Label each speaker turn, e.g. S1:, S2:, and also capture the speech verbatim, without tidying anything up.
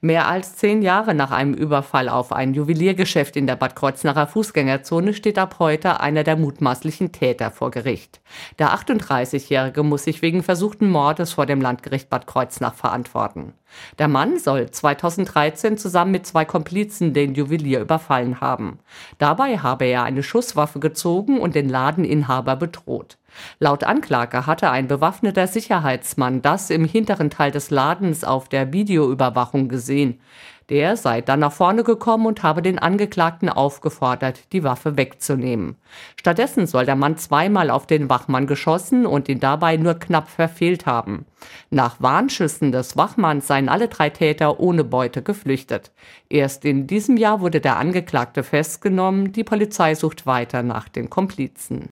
S1: Mehr als zehn Jahre nach einem Überfall auf ein Juweliergeschäft in der Bad Kreuznacher Fußgängerzone steht ab heute einer der mutmaßlichen Täter vor Gericht. Der achtunddreißigjährige muss sich wegen versuchten Mordes vor dem Landgericht Bad Kreuznach verantworten. Der Mann soll zweitausenddreizehn zusammen mit zwei Komplizen den Juwelier überfallen haben. Dabei habe er eine Schusswaffe gezogen und den Ladeninhaber bedroht. Laut Anklage hatte ein bewaffneter Sicherheitsmann das im hinteren Teil des Ladens auf der Videoüberwachung gesehen. Der sei dann nach vorne gekommen und habe den Angeklagten aufgefordert, die Waffe wegzunehmen. Stattdessen soll der Mann zweimal auf den Wachmann geschossen und ihn dabei nur knapp verfehlt haben. Nach Warnschüssen des Wachmanns seien alle drei Täter ohne Beute geflüchtet. Erst in diesem Jahr wurde der Angeklagte festgenommen, die Polizei sucht weiter nach den Komplizen.